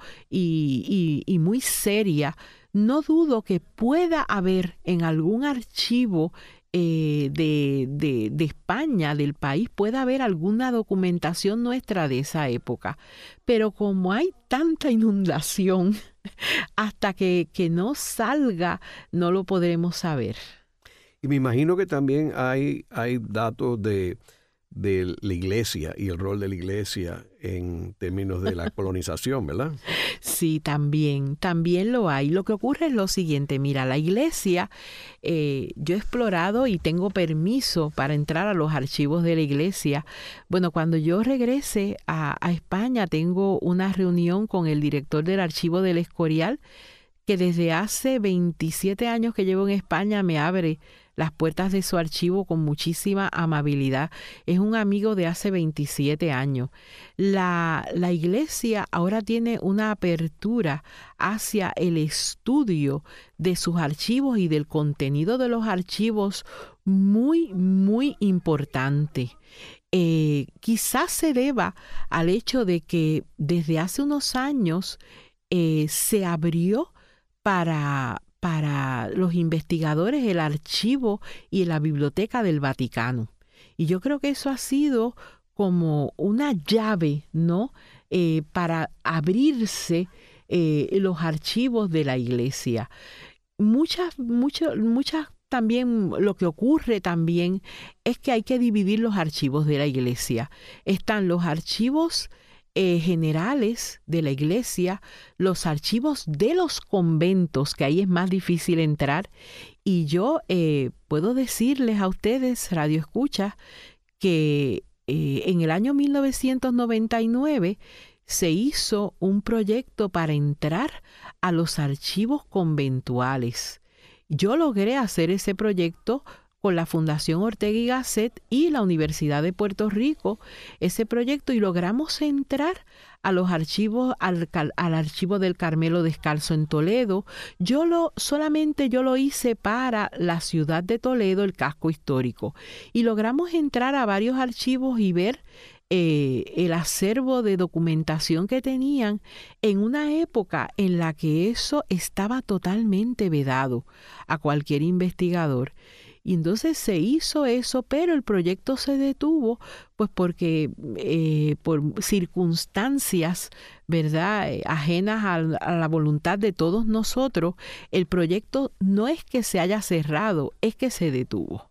y, y, y muy seria. No dudo que pueda haber en algún archivo eh, de, de, de España, del país, pueda haber alguna documentación nuestra de esa época. Pero como hay tanta inundación, hasta que, que no salga, no lo podremos saber. Y me imagino que también hay, hay datos de, de la iglesia y el rol de la iglesia en términos de la colonización, ¿verdad? Sí, también, también lo hay. Lo que ocurre es lo siguiente, mira, la iglesia, eh, yo he explorado y tengo permiso para entrar a los archivos de la iglesia. Bueno, cuando yo regrese a, a España, tengo una reunión con el director del archivo del Escorial, que desde hace veintisiete años que llevo en España me abre las puertas de su archivo con muchísima amabilidad. Es un amigo de hace veintisiete años. La, la iglesia ahora tiene una apertura hacia el estudio de sus archivos y del contenido de los archivos muy, muy importante. Eh, quizás se deba al hecho de que desde hace unos años eh, se abrió para... para los investigadores el archivo y la biblioteca del Vaticano. Y yo creo que eso ha sido como una llave, ¿no? Eh, para abrirse eh, los archivos de la iglesia. Muchas, muchas, muchas también, lo que ocurre también es que hay que dividir los archivos de la iglesia. Están los archivos Eh, generales de la iglesia, los archivos de los conventos, que ahí es más difícil entrar. Y yo eh, puedo decirles a ustedes, Radio Escucha, que eh, en el año mil novecientos noventa y nueve se hizo un proyecto para entrar a los archivos conventuales. Yo logré hacer ese proyecto con la Fundación Ortega y Gasset y la Universidad de Puerto Rico, ese proyecto, y logramos entrar a los archivos, al, al archivo del Carmelo Descalzo en Toledo. Yo lo, solamente yo lo hice para la ciudad de Toledo, el casco histórico, y logramos entrar a varios archivos y ver eh, el acervo de documentación que tenían en una época en la que eso estaba totalmente vedado a cualquier investigador. Y entonces se hizo eso, pero el proyecto se detuvo, pues porque eh, por circunstancias, ¿verdad?, eh, ajenas a, a la voluntad de todos nosotros, el proyecto no es que se haya cerrado, es que se detuvo.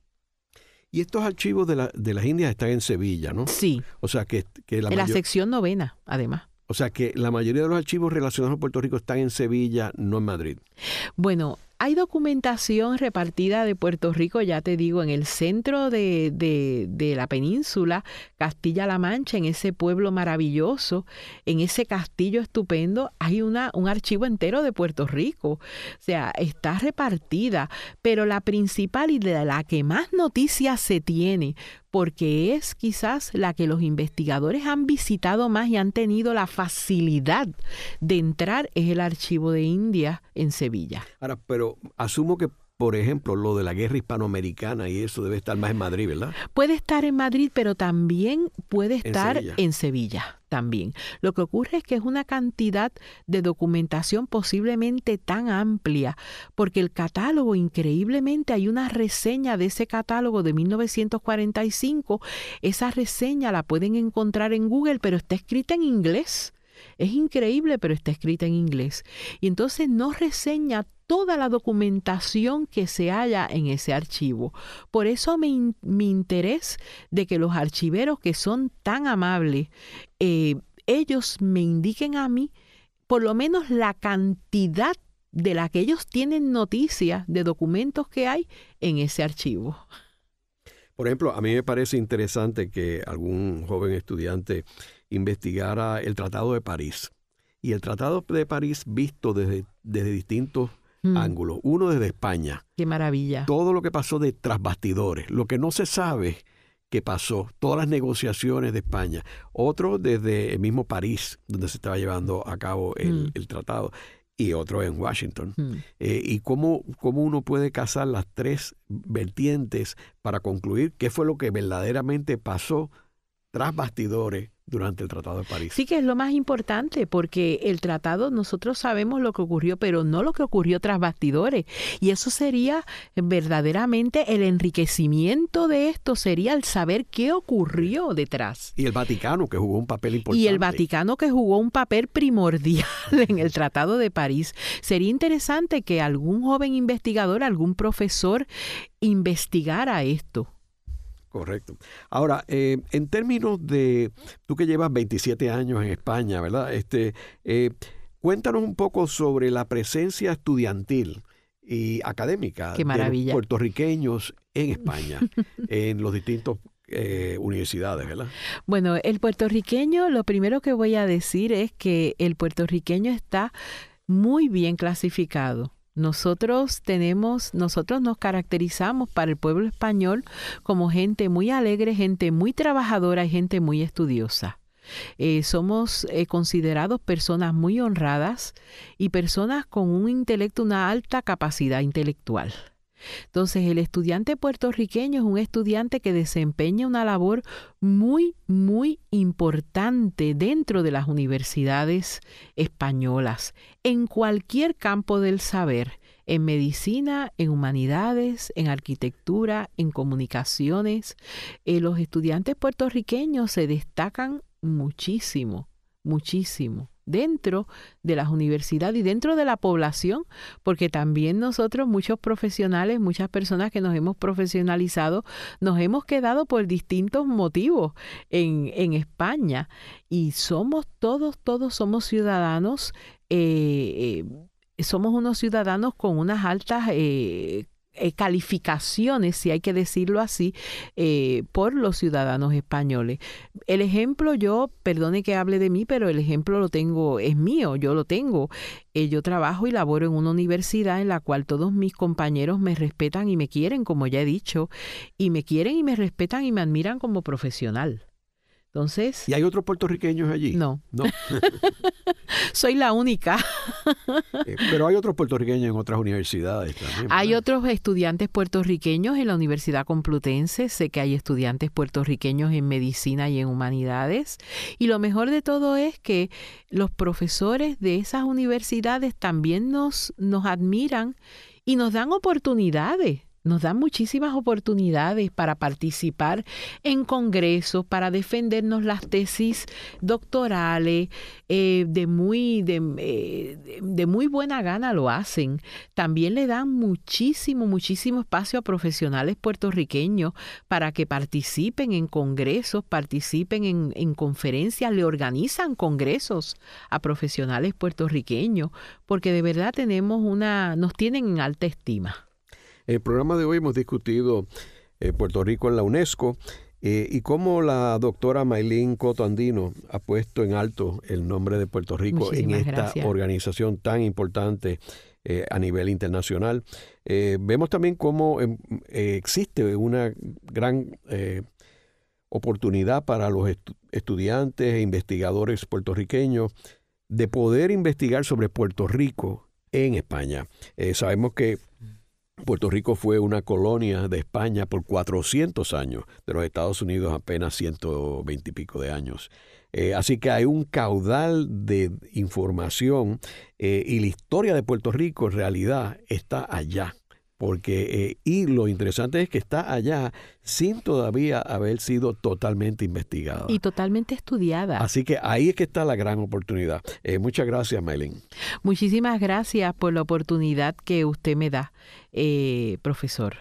Y estos archivos de, la, de las Indias están en Sevilla, ¿no? Sí. O sea que, que la en mayor... la sección novena, además. O sea que la mayoría de los archivos relacionados a Puerto Rico están en Sevilla, no en Madrid. Bueno, hay documentación repartida de Puerto Rico, ya te digo, en el centro de, de, de la península, Castilla-La Mancha, en ese pueblo maravilloso, en ese castillo estupendo, hay una, un archivo entero de Puerto Rico. O sea, está repartida, pero la principal y de la que más noticias se tiene, porque es quizás la que los investigadores han visitado más y han tenido la facilidad de entrar, es el Archivo de Indias en Sevilla. Ahora, pero asumo que, por ejemplo, lo de la guerra hispanoamericana y eso debe estar más en Madrid, ¿verdad? Puede estar en Madrid, pero también puede estar en Sevilla. En Sevilla también. Lo que ocurre es que es una cantidad de documentación posiblemente tan amplia, porque el catálogo, increíblemente, hay una reseña de ese catálogo de mil novecientos cuarenta y cinco. Esa reseña la pueden encontrar en Google, pero está escrita en inglés. Es increíble, pero está escrita en inglés. Y entonces no reseña toda la documentación que se halla en ese archivo. Por eso mi, mi interés de que los archiveros que son tan amables, eh, ellos me indiquen a mí por lo menos la cantidad de la que ellos tienen noticias de documentos que hay en ese archivo. Por ejemplo, a mí me parece interesante que algún joven estudiante investigara el Tratado de París. Y el Tratado de París visto desde, desde distintos mm. ángulos. Uno desde España. ¡Qué maravilla! Todo lo que pasó de tras bastidores. Lo que no se sabe que pasó. Todas las negociaciones de España. Otro desde el mismo París, donde se estaba llevando a cabo el, mm. el tratado. Y otro en Washington. Mm. Eh, y cómo, cómo uno puede casar las tres vertientes para concluir qué fue lo que verdaderamente pasó tras bastidores durante el Tratado de París. Sí, que es lo más importante, porque el tratado, nosotros sabemos lo que ocurrió, pero no lo que ocurrió tras bastidores. Y eso sería verdaderamente el enriquecimiento de esto, sería el saber qué ocurrió detrás. Y el Vaticano, que jugó un papel importante. Y el Vaticano, que jugó un papel primordial en el Tratado de París. Sería interesante que algún joven investigador, algún profesor, investigara esto. Correcto. Ahora, eh, en términos de, tú que llevas veintisiete años en España, ¿verdad? Este, eh, cuéntanos un poco sobre la presencia estudiantil y académica Qué maravilla. de los puertorriqueños en España, en los distintos eh, universidades, ¿verdad? Bueno, el puertorriqueño, lo primero que voy a decir es que el puertorriqueño está muy bien clasificado. Nosotros tenemos, nosotros nos caracterizamos para el pueblo español como gente muy alegre, gente muy trabajadora y gente muy estudiosa. Eh, somos eh, considerados personas muy honradas y personas con un intelecto, una alta capacidad intelectual. Entonces, el estudiante puertorriqueño es un estudiante que desempeña una labor muy, muy importante dentro de las universidades españolas, en cualquier campo del saber, en medicina, en humanidades, en arquitectura, en comunicaciones. Eh, los estudiantes puertorriqueños se destacan muchísimo, muchísimo. Dentro de las universidades y dentro de la población, porque también nosotros, muchos profesionales, muchas personas que nos hemos profesionalizado, nos hemos quedado por distintos motivos en, en España y somos todos, todos somos ciudadanos, eh, eh, somos unos ciudadanos con unas altas eh, Eh, calificaciones, si hay que decirlo así, eh, por los ciudadanos españoles. El ejemplo, yo, perdone que hable de mí, pero el ejemplo lo tengo, es mío, yo lo tengo. Eh, yo trabajo y laboro en una universidad en la cual todos mis compañeros me respetan y me quieren, como ya he dicho, y me quieren y me respetan y me admiran como profesional. Entonces, ¿y hay otros puertorriqueños allí? No. No. Soy la única. eh, pero hay otros puertorriqueños en otras universidades también, ¿verdad? Hay otros estudiantes puertorriqueños en la Universidad Complutense. Sé que hay estudiantes puertorriqueños en medicina y en humanidades. Y lo mejor de todo es que los profesores de esas universidades también nos, nos admiran y nos dan oportunidades. Nos dan muchísimas oportunidades para participar en congresos, para defendernos las tesis doctorales, eh, de, muy, de, eh, de muy buena gana lo hacen. También le dan muchísimo, muchísimo espacio a profesionales puertorriqueños para que participen en congresos, participen en, en conferencias, le organizan congresos a profesionales puertorriqueños, porque de verdad tenemos una, nos tienen en alta estima. En el programa de hoy hemos discutido eh, Puerto Rico en la UNESCO eh, y cómo la doctora Maylin Coto Andino ha puesto en alto el nombre de Puerto Rico Muchísimas en esta gracias. organización tan importante eh, a nivel internacional. Eh, vemos también cómo eh, existe una gran eh, oportunidad para los estu- estudiantes e investigadores puertorriqueños de poder investigar sobre Puerto Rico en España. Eh, sabemos que Puerto Rico fue una colonia de España por cuatrocientos años, de los Estados Unidos apenas ciento veinte y pico de años. Eh, así que hay un caudal de información eh, y la historia de Puerto Rico en realidad está allá. Porque, eh, y lo interesante es que está allá sin todavía haber sido totalmente investigada. Y totalmente estudiada. Así que ahí es que está la gran oportunidad. Eh, muchas gracias, Maylin. Muchísimas gracias por la oportunidad que usted me da, eh, profesor.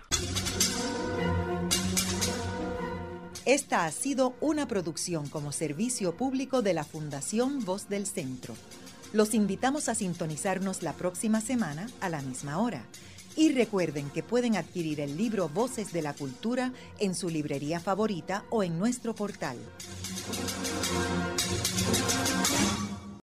Esta ha sido una producción como servicio público de la Fundación Voz del Centro. Los invitamos a sintonizarnos la próxima semana a la misma hora. Y recuerden que pueden adquirir el libro Voces de la Cultura en su librería favorita o en nuestro portal.